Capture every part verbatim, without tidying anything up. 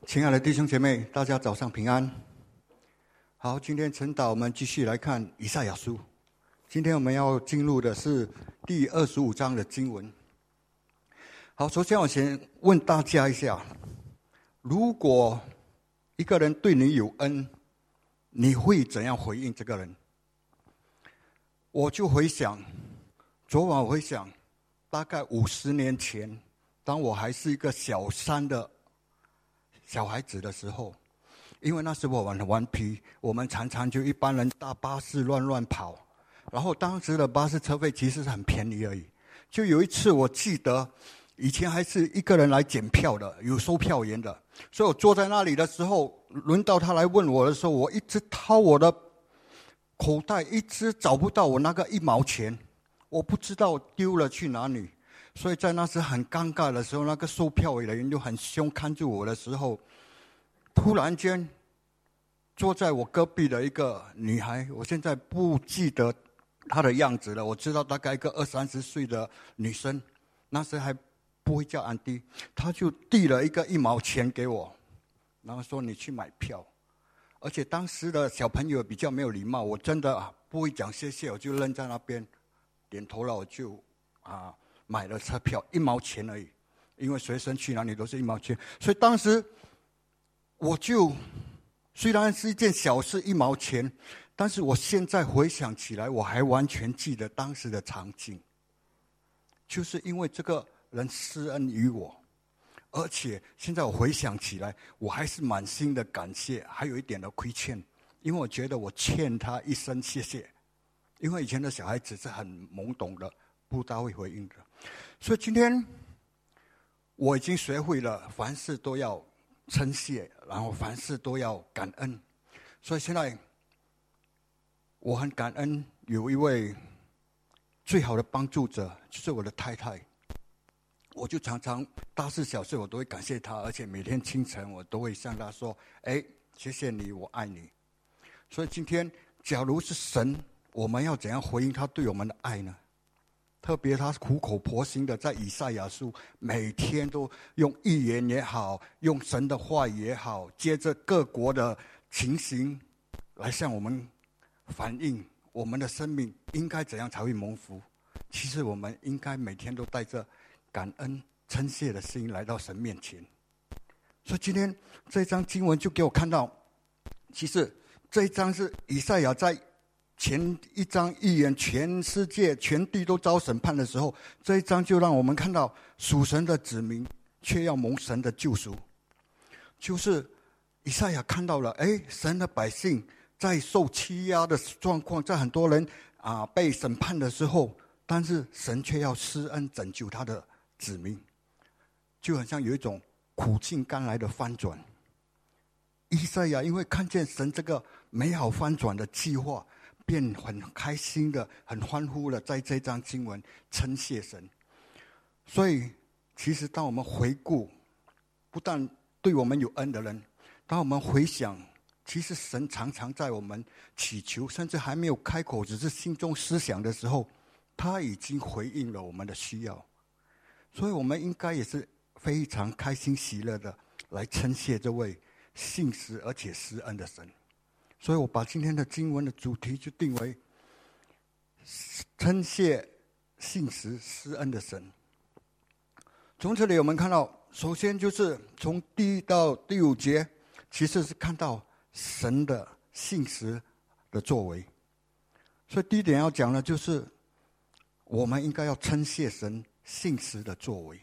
亲爱的弟兄姐妹，大家早上平安。好，今天晨祷我们继续来看以赛亚书。今天我们要进入的是第二十五章的经文。好，首先我先问大家一下，如果一个人对你有恩，你会怎样回应这个人？我就回想，昨晚我回想，大概五十年前，当我还是一个小三的小孩子的时候，因为那时我很顽皮，我们常常就一般人搭巴士乱乱跑，然后当时的巴士车费其实是很便宜而已。就有一次我记得，以前还是一个人来检票的，有收票员的，所以我坐在那里的时候，轮到他来问我的时候，我一直掏我的口袋，一直找不到我那个一毛钱，我不知道丢了去哪里。所以在那时很尴尬的时候，那个售票员的人就很凶看住我的时候，突然间坐在我隔壁的一个女孩，我现在不记得她的样子了，我知道大概一个二三十岁的女生，那时还不会叫安迪，她就递了一个一毛钱给我，然后说你去买票。而且当时的小朋友比较没有礼貌，我真的不会讲谢谢，我就愣在那边点头了，我就啊买了车票，一毛钱而已，因为随身去哪里都是一毛钱，所以当时我就虽然是一件小事，一毛钱，但是我现在回想起来，我还完全记得当时的场景，就是因为这个人施恩于我，而且现在我回想起来，我还是满心的感谢，还有一点的亏欠，因为我觉得我欠他一声谢谢，因为以前的小孩子是很懵懂的，不大会回应的。所以今天我已经学会了凡事都要称谢，然后凡事都要感恩。所以现在我很感恩有一位最好的帮助者，就是我的太太。我就常常大事小事我都会感谢她，而且每天清晨我都会向她说，哎，谢谢你，我爱你。所以今天假如是神，我们要怎样回应他对我们的爱呢？特别他苦口婆心的在以赛亚书每天都用预言也好，用神的话语也好，接着各国的情形来向我们反映我们的生命应该怎样才会蒙福。其实我们应该每天都带着感恩称谢的心来到神面前。所以今天这一章经文就给我看到，其实这一章是以赛亚在前一章预言全世界全地都遭审判的时候，这一章就让我们看到属神的子民却要蒙神的救赎。就是以赛亚看到了，哎，神的百姓在受欺压的状况，在很多人啊被审判的时候，但是神却要施恩拯救他的子民，就好像有一种苦尽甘来的翻转。以赛亚因为看见神这个美好翻转的计划，便很开心的很欢呼的在这章经文称谢神。所以其实当我们回顾不但对我们有恩的人，当我们回想其实神常常在我们祈求甚至还没有开口只是心中思想的时候，他已经回应了我们的需要。所以我们应该也是非常开心喜乐的来称谢这位信实而且施恩的神。所以我把今天的经文的主题就定为称谢信实施恩的神。从这里我们看到，首先就是从第一到第五节，其实是看到神的信实的作为。所以第一点要讲的就是我们应该要称谢神信实的作为。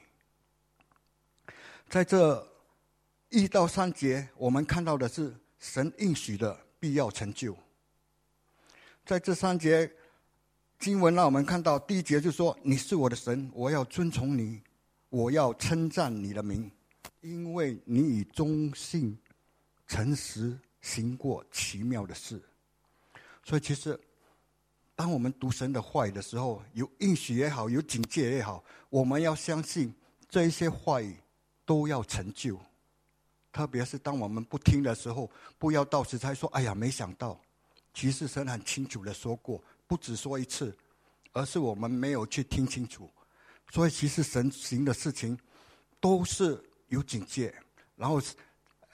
在这一到三节我们看到的是神应许的必要成就。在这三节经文让我们看到，第一节就说，你是我的神，我要尊崇你，我要称赞你的名，因为你以忠信诚实行过奇妙的事。所以其实当我们读神的话语的时候，有应许也好，有警戒也好，我们要相信这一些话语都要成就。特别是当我们不听的时候，不要到时才说，哎呀没想到。其实神很清楚的说过，不只说一次，而是我们没有去听清楚。所以其实神行的事情都是有警戒，然后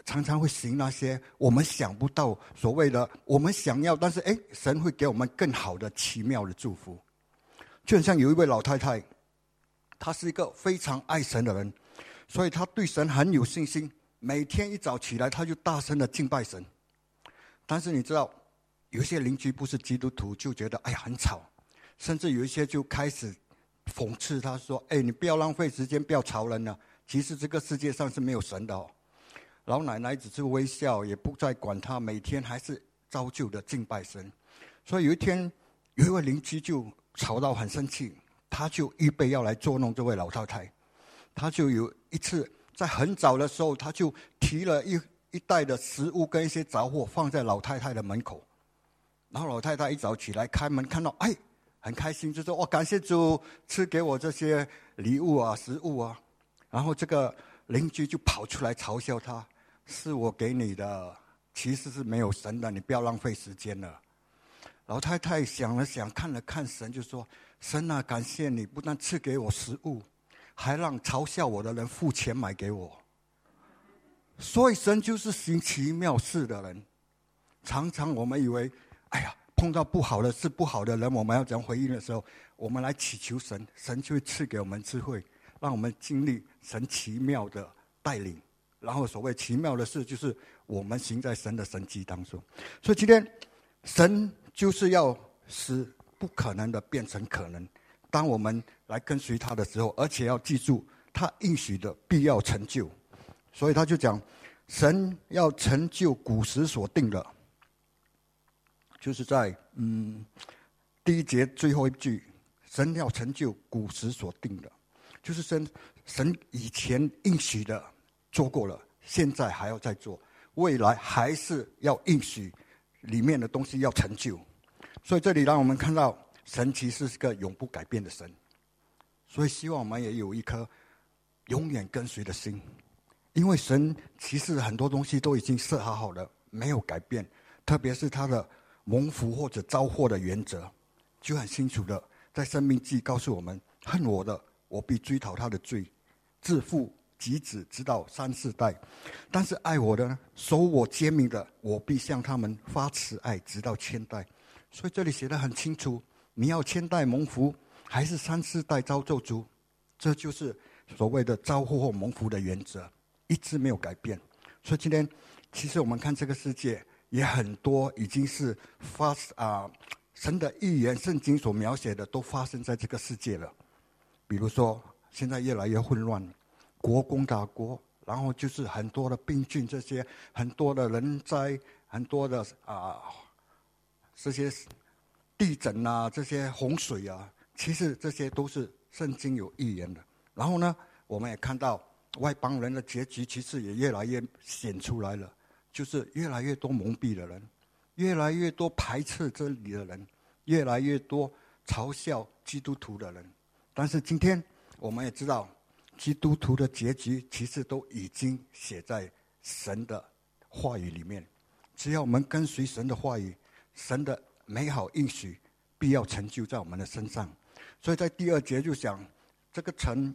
常常会行那些我们想不到所谓的我们想要，但是哎，神会给我们更好的奇妙的祝福。就很像有一位老太太，她是一个非常爱神的人，所以她对神很有信心，每天一早起来她就大声的敬拜神。但是你知道有一些邻居不是基督徒，就觉得哎呀很吵，甚至有一些就开始讽刺她说，哎，你不要浪费时间，不要吵人了，其实这个世界上是没有神的哦。老奶奶只是微笑，也不再管她，每天还是照旧的敬拜神。所以有一天有一位邻居就吵到很生气，他就预备要来捉弄这位老太太。他就有一次在很早的时候，他就提了一一袋的食物跟一些杂货放在老太太的门口。然后老太太一早起来开门看到，哎，很开心，就说哇，感谢主赐给我这些礼物啊食物啊。然后这个邻居就跑出来嘲笑他，是我给你的，其实是没有神的，你不要浪费时间了。老太太想了想，看了看神，就说，神啊，感谢你不但赐给我食物，还让嘲笑我的人付钱买给我。所以神就是行奇妙事的人。常常我们以为，哎呀，碰到不好的事不好的人，我们要怎样回应的时候，我们来祈求神，神就会赐给我们智慧，让我们经历神奇妙的带领。然后所谓奇妙的事，就是我们行在神的神迹当中。所以今天神就是要使不可能的变成可能，当我们来跟随他的时候，而且要记住他应许的必要成就。所以他就讲，神要成就古时所定的，就是在嗯第一节最后一句，神要成就古时所定的，就是神神以前应许的做过了，现在还要再做，未来还是要应许里面的东西要成就。所以这里让我们看到神其实是个永不改变的神，所以希望我们也有一颗永远跟随的心。因为神其实很多东西都已经设好好的，没有改变，特别是他的蒙福或者招祸的原则，就很清楚的在申命记告诉我们，恨我的我必追讨他的罪，自父及子直到三四代，但是爱我的呢，守我诫命的，我必向他们发慈爱直到千代。所以这里写得很清楚，你要千代蒙福还是三四代遭咒诅，这就是所谓的招祸或蒙福的原则，一直没有改变。所以今天其实我们看这个世界也很多已经是发啊、呃、神的预言圣经所描写的都发生在这个世界了。比如说现在越来越混乱，国攻打国，然后就是很多的病菌，这些很多的人灾，很多的啊、呃、这些地震啊，这些洪水啊，其实这些都是圣经有预言的。然后呢，我们也看到外邦人的结局其实也越来越显出来了，就是越来越多蒙蔽的人，越来越多排斥真理的人，越来越多嘲笑基督徒的人。但是今天我们也知道，基督徒的结局其实都已经写在神的话语里面，只要我们跟随神的话语，神的美好应许必要成就在我们的身上。所以在第二节就讲，这个城，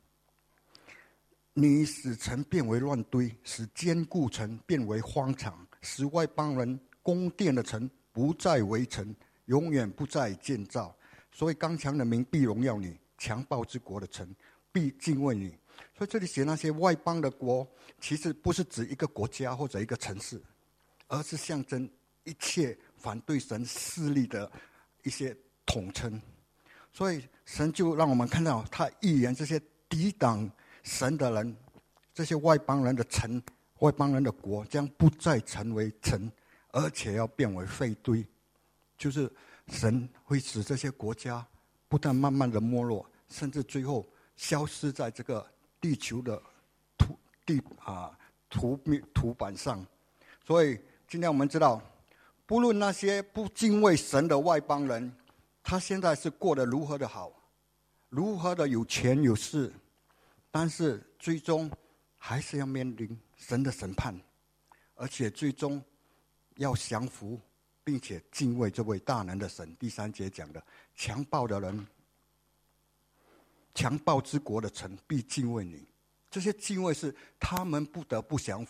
你使城变为乱堆，使坚固城变为荒场，使外邦人宫殿的城不再为城，永远不再建造。所以刚强的民必荣耀你，强暴之国的城必敬畏你。所以这里写那些外邦的国，其实不是指一个国家或者一个城市，而是象征一切反对神势力的一些统称。所以神就让我们看到，他预言这些抵挡神的人，这些外邦人的城、外邦人的国将不再成为城，而且要变为废堆。就是神会使这些国家不但慢慢的没落，甚至最后消失在这个地球的土地啊土土板上。所以今天我们知道，不论那些不敬畏神的外邦人，他现在是过得如何的好，如何的有钱有势，但是最终还是要面临神的审判，而且最终要降服并且敬畏这位大能的神。第三节讲的，强暴的人，强暴之国的城必敬畏你。这些敬畏是他们不得不降服，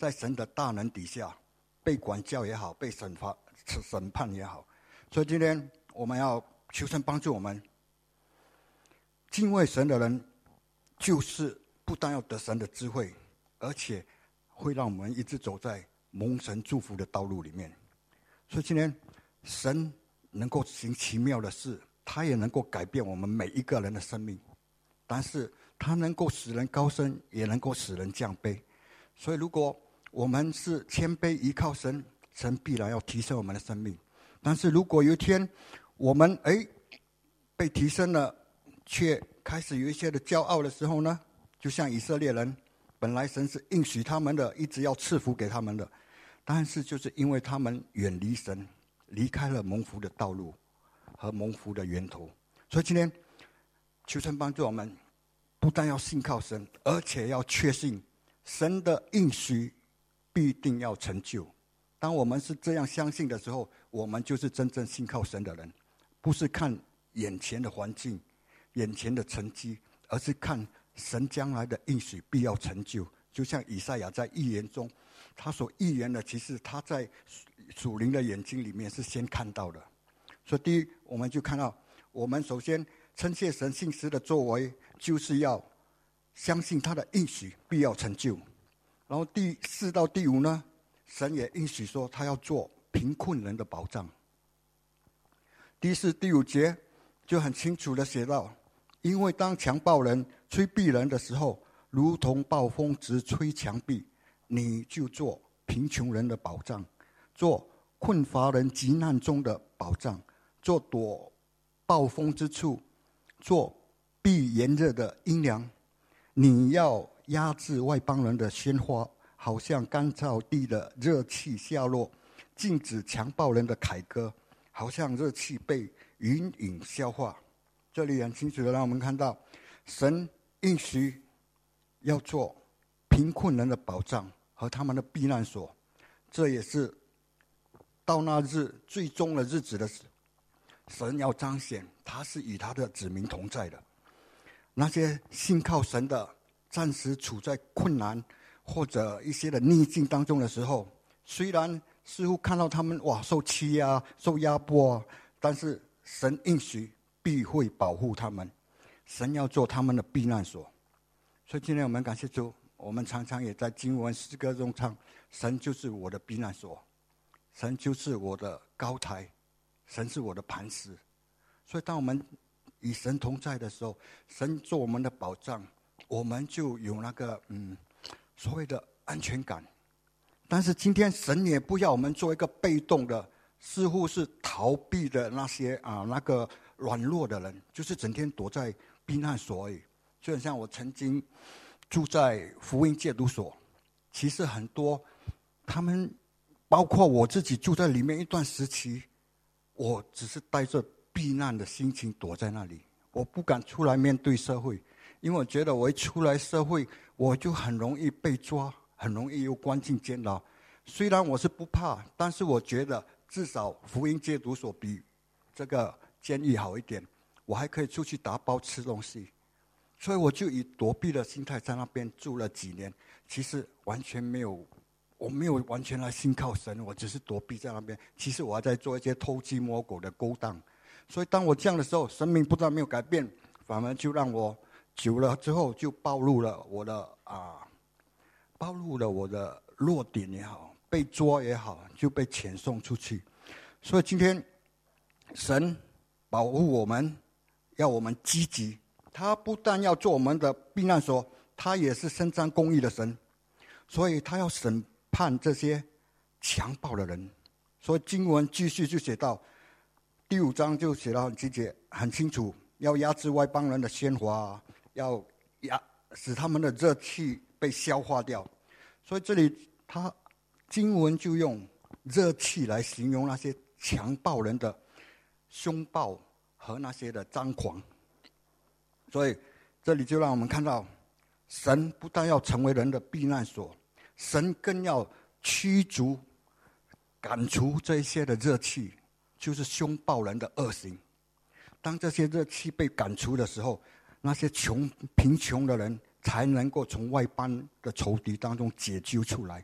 在神的大能底下，被管教也好，被审罚审判也好。所以今天我们要求神帮助我们，敬畏神的人，就是不但要得神的智慧，而且会让我们一直走在蒙神祝福的道路里面。所以今天神能够行奇妙的事，他也能够改变我们每一个人的生命，但是他能够使人高升，也能够使人降卑。所以如果我们是谦卑依靠神，神必然要提升我们的生命。但是如果有一天我们哎被提升了，却开始有一些的骄傲的时候呢，就像以色列人，本来神是应许他们的，一直要赐福给他们的，但是就是因为他们远离神，离开了蒙福的道路和蒙福的源头。所以今天求神帮助我们，不但要信靠神，而且要确信神的应许必定要成就。当我们是这样相信的时候，我们就是真正信靠神的人，不是看眼前的环境、眼前的成绩，而是看神将来的应许必要成就。就像以赛亚在预言中，他所预言的，其实他在属灵的眼睛里面是先看到的。所以第一，我们就看到，我们首先称谢神信实的作为，就是要相信他的应许必要成就。然后第四到第五呢，神也应许说他要做贫困人的保障。第四、第五节就很清楚的写到，因为当强暴人吹逼人的时候，如同暴风直吹墙壁，你就做贫穷人的保障，做困乏人急难中的保障，做躲暴风之处，做避炎热的阴凉。你要压制外邦人的鲜花，好像干燥地的热气下落，禁止强暴人的凯歌，好像热气被云影消化。这里很清楚的让我们看到，神应许要做贫困人的保障和他们的避难所。这也是到那日最终的日子的时，神要彰显他是与他的子民同在的。那些信靠神的，暂时处在困难或者一些的逆境当中的时候，虽然似乎看到他们哇受欺压、受压迫，但是神应许必会保护他们，神要做他们的避难所。所以今天我们感谢主，我们常常也在经文诗歌中唱，神就是我的避难所，神就是我的高台，神是我的磐石。所以当我们与神同在的时候，神做我们的保障，我们就有那个嗯所谓的安全感。但是今天神也不要我们做一个被动的，似乎是逃避的那些啊那个软弱的人，就是整天躲在避难所而已。就很像我曾经住在福音戒毒所，其实很多他们包括我自己住在里面一段时期，我只是带着避难的心情躲在那里，我不敢出来面对社会，因为我觉得我一出来社会，我就很容易被抓，很容易又关进监牢。虽然我是不怕，但是我觉得至少福音戒毒所比这个监狱好一点，我还可以出去打包吃东西。所以我就以躲避的心态在那边住了几年，其实完全没有，我没有完全来信靠神，我只是躲避在那边。其实我还在做一些偷鸡摸狗的勾当。所以当我这样的时候，生命不但没有改变，反而就让我久了之后就暴露了我的啊，暴露了我的弱点也好，被捉也好，就被遣送出去。所以今天神保护我们，要我们积极。他不但要做我们的避难所，他也是伸张公义的神，所以他要审判这些强暴的人。所以经文继续就写到第五章，就写到很直接很清楚，要压制外邦人的鲜华，要压使他们的热气被消化掉。所以这里他经文就用热气来形容那些强暴人的凶暴和那些的张狂。所以这里就让我们看到，神不但要成为人的避难所，神更要驱逐赶除这一些的热气，就是凶暴人的恶行。当这些热气被赶除的时候，那些穷贫穷的人才能够从外邦的仇敌当中解救出来，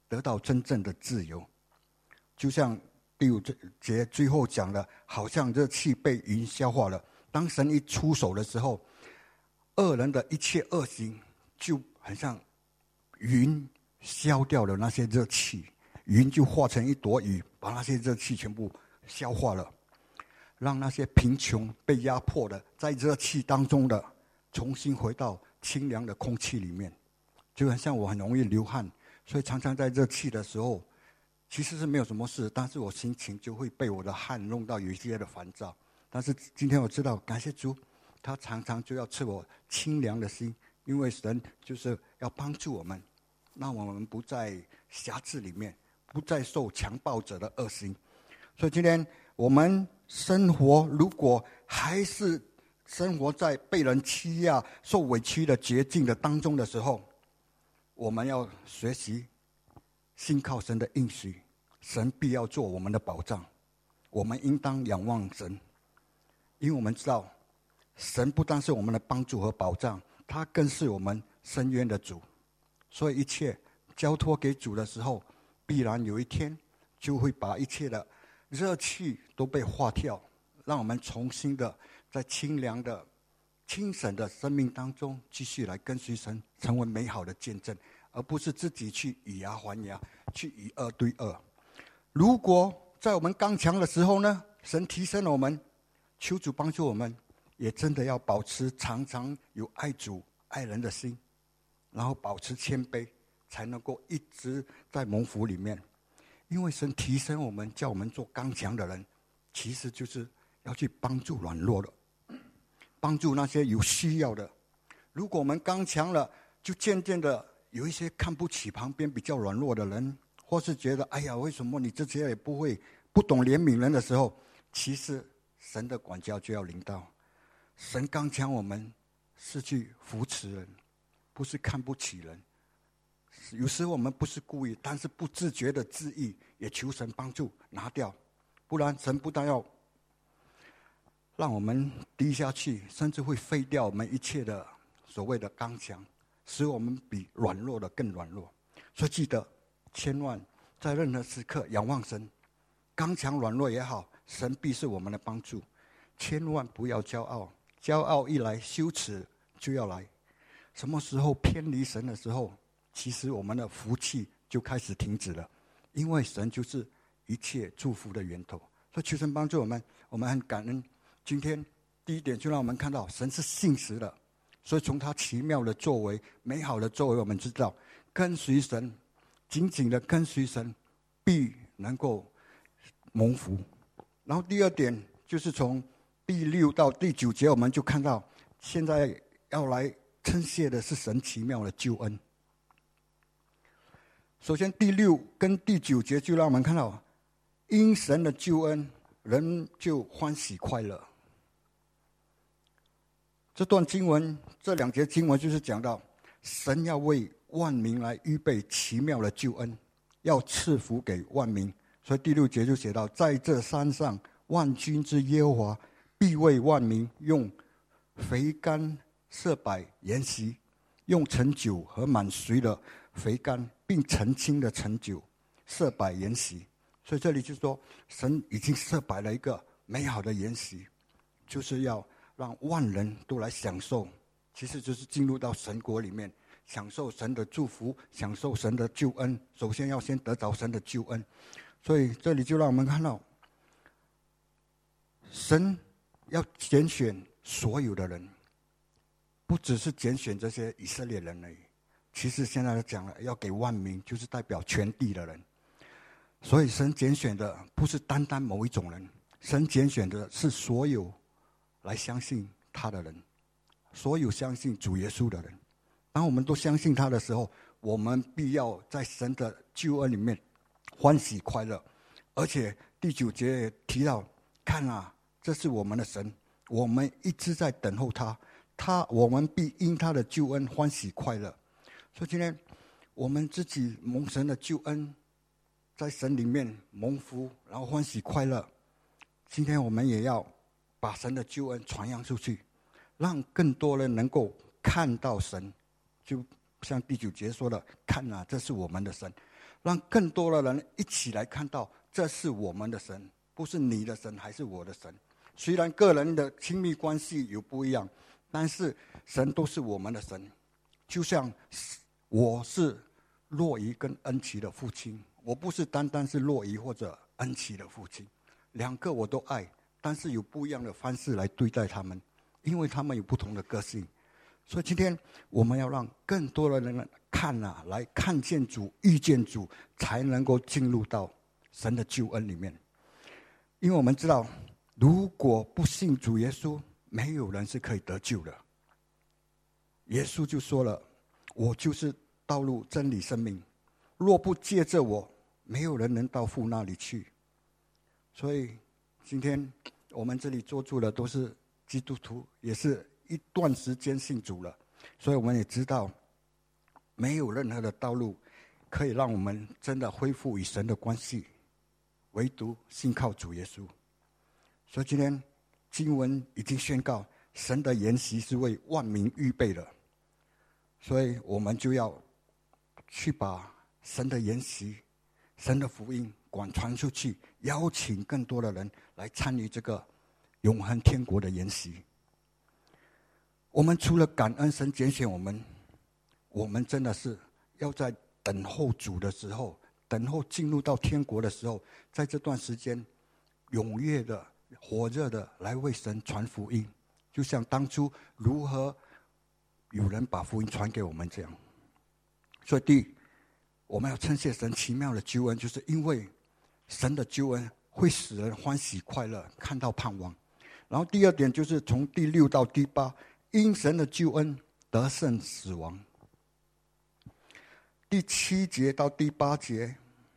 得到真正的自由。就像第五节最后讲的，好像热气被云消化了。当神一出手的时候，恶人的一切恶行就很像云消掉了那些热气，云就化成一朵雨，把那些热气全部消化了，让那些贫穷被压迫的，在热气当中的，重新回到清凉的空气里面。就很像我很容易流汗，所以常常在热气的时候，其实是没有什么事，但是我心情就会被我的汗弄到有一些的烦躁。但是今天我知道，感谢主，他常常就要赐我清凉的心，因为神就是要帮助我们，让我们不在辖制里面，不再受强暴者的恶行。所以今天我们生活如果还是生活在被人欺压、受委屈的绝境的当中的时候，我们要学习信靠神的应许，神必要做我们的保障。我们应当仰望神，因为我们知道神不单是我们的帮助和保障，他更是我们伸冤的主。所以一切交托给主的时候，必然有一天就会把一切的热气都被化掉，让我们重新的在清凉的清省的生命当中继续来跟随神，成为美好的见证，而不是自己去以牙还牙，去以恶对恶。如果在我们刚强的时候呢，神提升了我们，求主帮助我们，也真的要保持常常有爱主爱人的心，然后保持谦卑，才能够一直在蒙福里面。因为神提升我们，叫我们做刚强的人，其实就是要去帮助软弱的，帮助那些有需要的。如果我们刚强了，就渐渐的有一些看不起旁边比较软弱的人，或是觉得哎呀，为什么你这些也不会，不懂怜悯人的时候，其实神的管教就要临到。神刚强我们是去扶持人，不是看不起人。有时我们不是故意，但是不自觉的自意，也求神帮助拿掉，不然神不但要让我们低下去，甚至会废掉我们一切的所谓的刚强，使我们比软弱的更软弱。所以记得千万在任何时刻仰望神，刚强软弱也好，神必是我们的帮助。千万不要骄傲，骄傲一来，羞耻就要来。什么时候偏离神的时候，其实我们的福气就开始停止了，因为神就是一切祝福的源头。所以求神帮助我们，我们很感恩。今天第一点就让我们看到神是信实的，所以从他奇妙的作为、美好的作为，我们知道跟随神，紧紧的跟随神，必能够蒙福。然后第二点就是从第六到第九节，我们就看到现在要来称谢的是神奇妙的救恩。首先第六跟第九节就让我们看到，因神的救恩，人就欢喜快乐。这段经文，这两节经文就是讲到神要为万民来预备奇妙的救恩，要赐福给万民。所以第六节就写到，在这山上，万军之耶和华必为万民用肥甘设摆筵席，用陈酒和满髓的肥甘并澄清的陈酒设摆筵席。所以这里就是说，神已经设摆了一个美好的筵席，就是要让万人都来享受，其实就是进入到神国里面，享受神的祝福，享受神的救恩。首先要先得着神的救恩。所以这里就让我们看到，神要拣选所有的人，不只是拣选这些以色列人而已。其实现在讲了，要给万民，就是代表全地的人。所以神拣选的不是单单某一种人，神拣选的是所有来相信他的人，所有相信主耶稣的人。当我们都相信他的时候，我们必要在神的救恩里面欢喜快乐。而且第九节也提到，看啊，这是我们的神，我们一直在等候他，他我们必因他的救恩欢喜快乐。所以今天我们自己蒙神的救恩，在神里面蒙福，然后欢喜快乐。今天我们也要把神的救恩传扬出去，让更多人能够看到神，就像第九节说的，看啊，这是我们的神，让更多的人一起来看到，这是我们的神，不是你的神还是我的神。虽然个人的亲密关系有不一样，但是神都是我们的神。就像我是洛伊跟恩琪的父亲，我不是单单是洛伊或者恩琪的父亲，两个我都爱，但是有不一样的方式来对待他们，因为他们有不同的个性。所以今天我们要让更多的人看啊，来看见主、遇见主，才能够进入到神的救恩里面。因为我们知道，如果不信主耶稣，没有人是可以得救的。耶稣就说了，我就是道路、真理、生命，若不借着我，没有人能到父那里去。所以今天我们这里坐住的都是基督徒，也是一段时间信主了，所以我们也知道，没有任何的道路可以让我们真的恢复与神的关系，唯独信靠主耶稣。所以今天经文已经宣告，神的筵席是为万民预备的，所以我们就要去把神的筵席、神的福音广传出去，邀请更多的人来参与这个永恒天国的筵席。我们除了感恩神拣选我们，我们真的是要在等候主的时候，等候进入到天国的时候，在这段时间踊跃的、火热的来为神传福音，就像当初如何有人把福音传给我们这样。所以第一，我们要称谢神奇妙的救恩，就是因为神的救恩会使人欢喜快乐，看到盼望。然后第二点就是从第六到第八，因神的救恩得胜死亡。第七节到第八节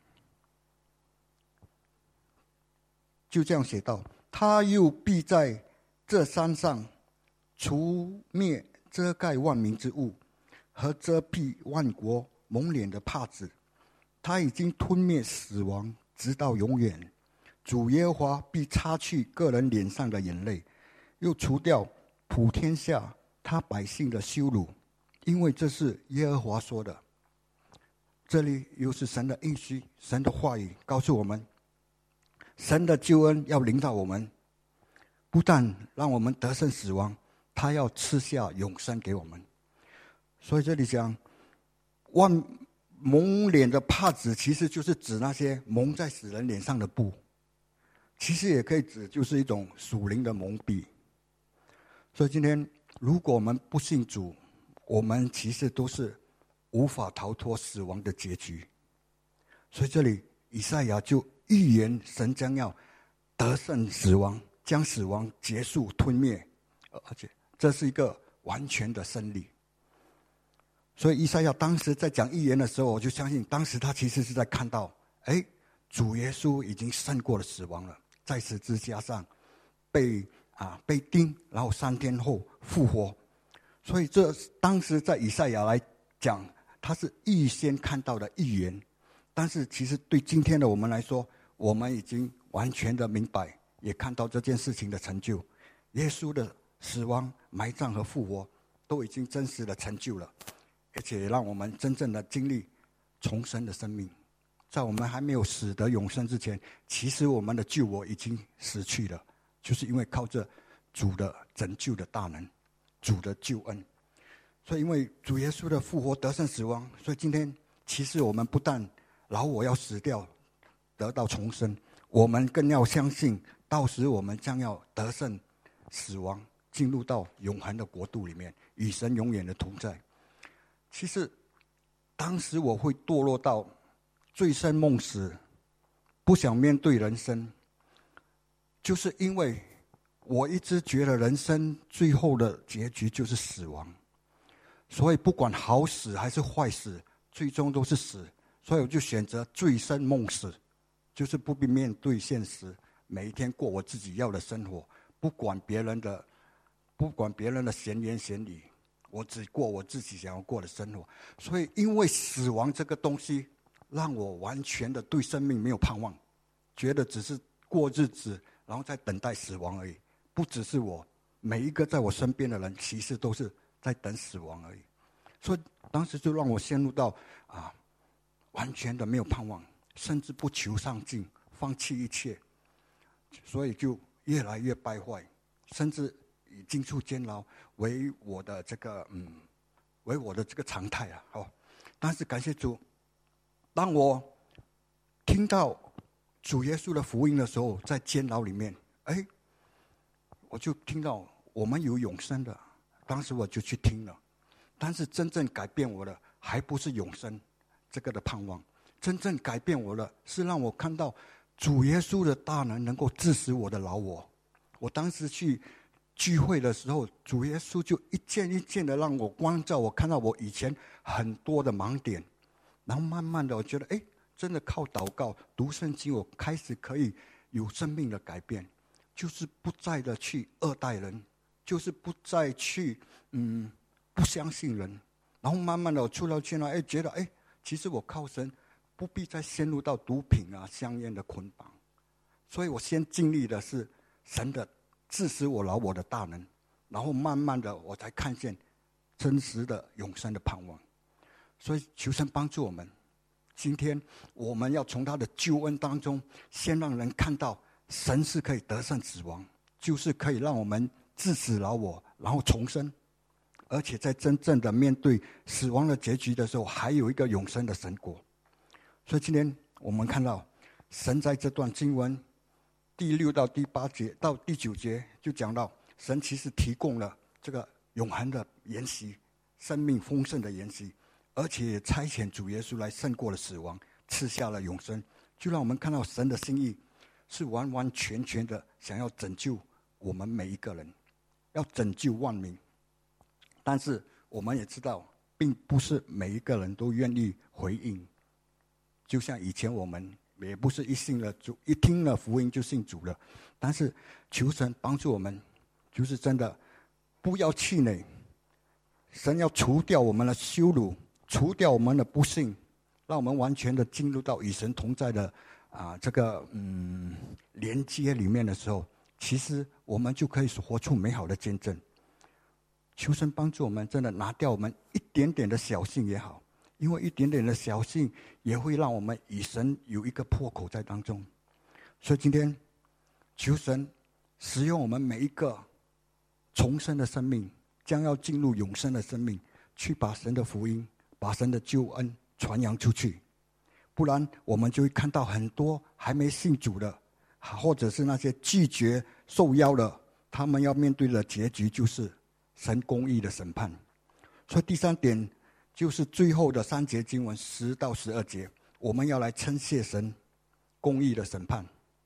就这样写道，他又必在这山上除灭遮盖万民之物和遮蔽万国蒙脸的帕子，他已经吞灭死亡直到永远。主耶和华必擦去个人脸上的眼泪，又除掉普天下他百姓的羞辱，因为这是耶和华说的。这里又是神的应许，神的话语告诉我们，神的救恩要临到我们，不但让我们得胜死亡，他要赐下永生给我们。所以这里讲万蒙脸的帕子，其实就是指那些蒙在死人脸上的布，其实也可以指就是一种属灵的蒙蔽。所以今天如果我们不信主，我们其实都是无法逃脱死亡的结局。所以这里以赛亚就预言神将要得胜死亡，将死亡结束吞灭，而且这是一个完全的胜利。所以以赛亚当时在讲预言的时候，我就相信当时他其实是在看到，哎，主耶稣已经胜过了死亡了，在十字架上被啊被钉，然后三天后复活。所以这当时在以赛亚来讲，他是预先看到的预言。但是其实对今天的我们来说，我们已经完全的明白，也看到这件事情的成就。耶稣的死亡、埋葬和复活都已经真实的成就了，而且让我们真正的经历重生的生命。在我们还没有死得永生之前，其实我们的救我已经死去了，就是因为靠着主的拯救的大能，主的救恩。所以因为主耶稣的复活得胜死亡，所以今天其实我们不但老我要死掉得到重生，我们更要相信到时我们将要得胜死亡，进入到永恒的国度里面，与神永远的同在。其实当时我会堕落到醉生梦死，不想面对人生，就是因为我一直觉得人生最后的结局就是死亡，所以不管好死还是坏死，最终都是死。所以我就选择醉生梦死，就是不必面对现实，每一天过我自己要的生活，不管别人的不管别人的闲言闲语，我只过我自己想要过的生活。所以因为死亡这个东西让我完全的对生命没有盼望，觉得只是过日子，然后再等待死亡而已。不只是我，每一个在我身边的人其实都是在等死亡而已。 所以当时就让我陷入到啊，完全的没有盼望，甚至不求上进，放弃一切，所以就越来越败坏，甚至以进出监牢为我的这个嗯，为我的这个常态啊。好，但是感谢主，当我听到主耶稣的福音的时候，在监牢里面，哎，我就听到我们有永生的，当时我就去听了。但是真正改变我的，还不是永生这个的盼望，真正改变我的，是让我看到主耶稣的大能能够治死我的老我。我当时去聚会的时候，主耶稣就一件一件的让我光照，我看到我以前很多的盲点，然后慢慢的我觉得，哎，真的靠祷告、读圣经，我开始可以有生命的改变，就是不再的去恶待人，就是不再去嗯不相信人，然后慢慢的我出了监牢，哎，觉得哎，其实我靠神，不必再陷入到毒品啊、香烟的捆绑，所以我先经历的是神的治死我老我的大能，然后慢慢的我才看见真实的永生的盼望。所以求神帮助我们，今天我们要从他的救恩当中，先让人看到神是可以得胜死亡，就是可以让我们治死老我，然后重生，而且在真正的面对死亡的结局的时候，还有一个永生的神国。所以今天我们看到神在这段经文第六到第八节到第九节就讲到，神其实提供了这个永恒的筵席，生命丰盛的筵席，而且也差遣主耶稣来胜过了死亡，赐下了永生，就让我们看到神的心意是完完全全的想要拯救我们每一个人，要拯救万民。但是我们也知道，并不是每一个人都愿意回应，就像以前我们也不是一信了主，一听了福音就信主了。但是求神帮助我们，就是真的不要气馁，神要除掉我们的羞辱，除掉我们的不幸，让我们完全的进入到与神同在的啊这个嗯连接里面的时候，其实我们就可以活出美好的见证。求神帮助我们，真的拿掉我们一点点的小信也好，因为一点点的小信也会让我们与神有一个破口在当中。所以今天求神使用我们每一个重生的生命，将要进入永生的生命，去把神的福音、把神的救恩传扬出去。不然我们就会看到很多还没信主的，或者是那些拒绝受邀的，他们要面对的结局就是神公义的审判。所以第三点就是最后的三节经文十到十二节，我们要来称谢神公义的审判。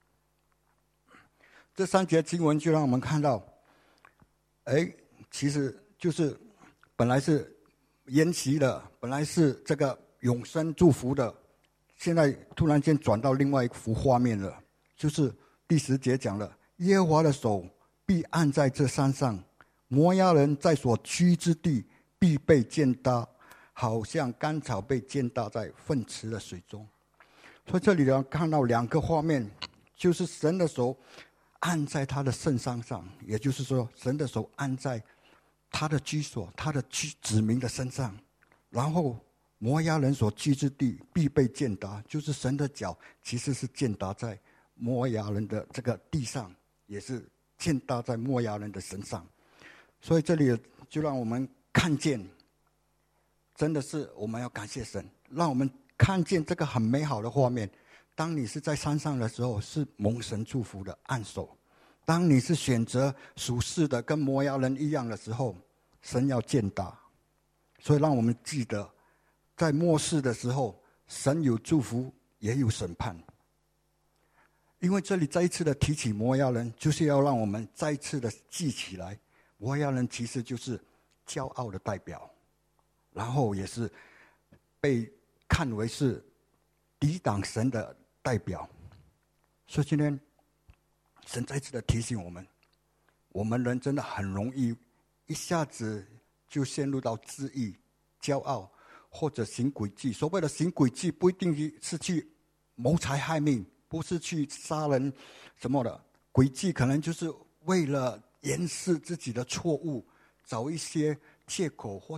这三节经文就让我们看到，哎，其实就是本来是筵席的，本来是这个永生祝福的，现在突然间转到另外一幅画面了，就是第十节讲了，耶和华的手必按在这山上，摩押人在所居之地必被践踏，好像干草被践踏在粪池的水中。所以这里呢，看到两个画面，就是神的手按在他的圣山上，也就是说神的手按在他的居所、他的居子民的身上，然后摩押人所居之地必被践踏，就是神的脚其实是践踏在摩押人的这个地上，也是践踏在摩押人的身上。所以这里就让我们看见，真的是我们要感谢神，让我们看见这个很美好的画面。当你是在山上的时候，是蒙神祝福的按手；当你是选择属世的，跟摩押人一样的时候，神要践踏。所以让我们记得，在末世的时候，神有祝福，也有审判。因为这里再一次的提起摩押人，就是要让我们再一次的记起来，摩押人其实就是骄傲的代表，然后也是被看为是抵挡神的代表。所以今天神再次的提醒我们，我们人真的很容易一下子就陷入到自义、骄傲，或者行诡计。所谓的行诡计，不一定是去谋财害命，不是去杀人什么的，诡计可能就是为了掩饰自己的错误，找一些借口或者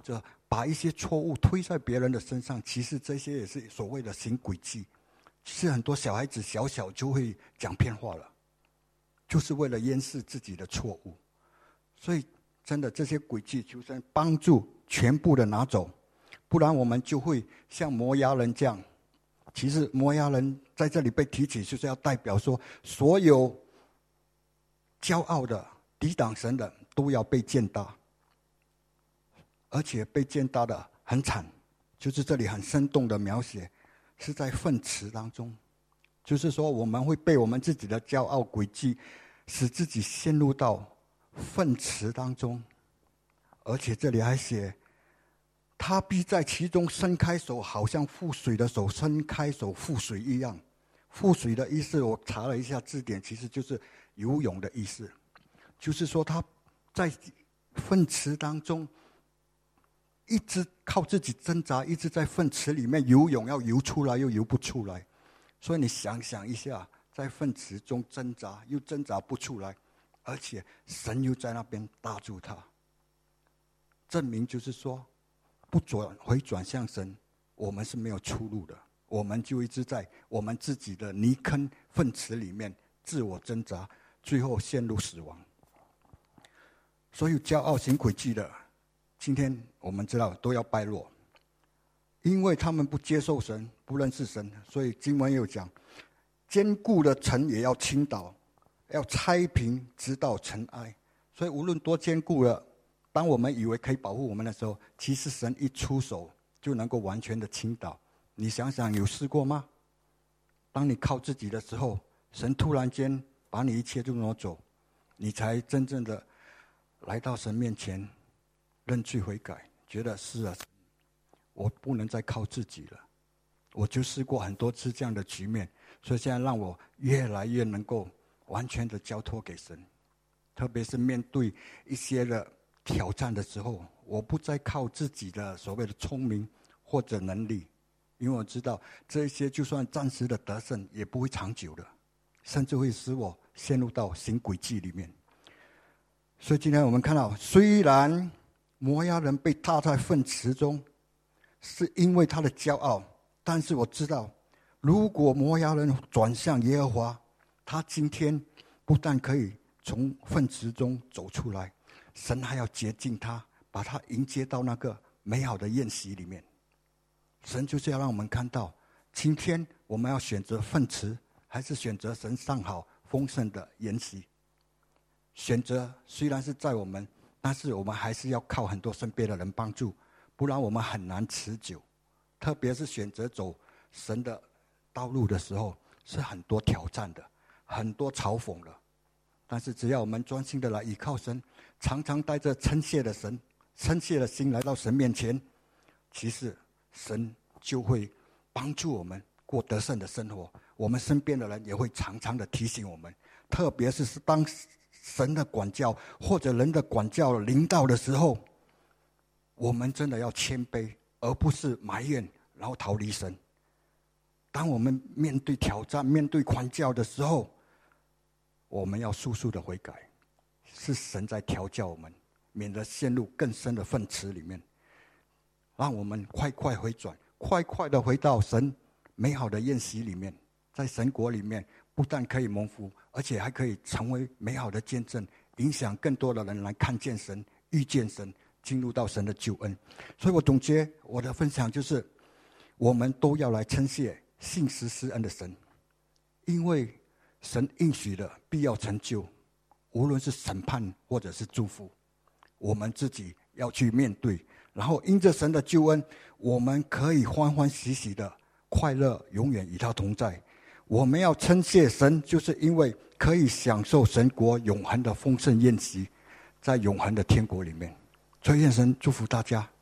把一些错误推在别人的身上，其实这些也是所谓的行诡计。其实很多小孩子小小就会讲骗话了，就是为了掩饰自己的错误。所以真的这些诡计就是帮助全部的拿走，不然我们就会像摩押人这样。其实摩押人在这里被提起，就是要代表说，所有骄傲的抵挡神的都要被践踏，而且被践踏的很惨。就是这里很生动的描写，是在粪池当中，就是说我们会被我们自己的骄傲诡计，使自己陷入到粪池当中。而且这里还写，他必在其中伸开手，好像覆水的手伸开手覆水一样。覆水的意思我查了一下字典，其实就是游泳的意思。就是说他在粪池当中一直靠自己挣扎，一直在粪池里面游泳，要游出来又游不出来。所以你想想一下，在粪池中挣扎又挣扎不出来，而且神又在那边搭住他，证明就是说不转回转向神，我们是没有出路的。我们就一直在我们自己的泥坑粪池里面自我挣扎，最后陷入死亡。所以骄傲行诡计的，今天我们知道都要败落，因为他们不接受神，不认识神。所以经文又讲，坚固的城也要倾倒，要拆平直到尘埃。所以无论多坚固了，当我们以为可以保护我们的时候，其实神一出手就能够完全的倾倒。你想想，有试过吗？当你靠自己的时候，神突然间把你一切都挪走，你才真正的来到神面前认罪悔改，觉得是啊，我不能再靠自己了。我就试过很多次这样的局面，所以现在让我越来越能够完全的交托给神。特别是面对一些的挑战的时候，我不再靠自己的所谓的聪明或者能力，因为我知道这些就算暂时的得胜也不会长久的，甚至会使我陷入到行诡计里面。所以今天我们看到，虽然摩押人被踏在粪池中是因为他的骄傲，但是我知道如果摩押人转向耶和华，他今天不但可以从粪池中走出来，神还要洁净他，把他迎接到那个美好的宴席里面。神就是要让我们看到，今天我们要选择粪池，还是选择神上好丰盛的宴席。选择虽然是在我们，但是我们还是要靠很多身边的人帮助，不然我们很难持久。特别是选择走神的道路的时候，是很多挑战的，很多嘲讽的。但是只要我们专心的来依靠神，常常带着称谢的神、称谢的心来到神面前，其实神就会帮助我们过得胜的生活。我们身边的人也会常常的提醒我们，特别是当神的管教或者人的管教临到的时候，我们真的要谦卑，而不是埋怨然后逃离神。当我们面对挑战、面对管教的时候，我们要速速的悔改，是神在调教我们，免得陷入更深的粪池里面。让我们快快回转，快快的回到神美好的宴席里面，在神国里面，不但可以蒙福，而且还可以成为美好的见证，影响更多的人来看见神、遇见神，进入到神的救恩。所以我总结我的分享就是，我们都要来称谢信实施恩的神，因为神应许的必要成就，无论是审判或者是祝福，我们自己要去面对。然后因着神的救恩，我们可以欢欢喜喜的快乐，永远与他同在。我们要称谢神，就是因为可以享受神国永恒的丰盛宴席，在永恒的天国里面。所以愿神祝福大家。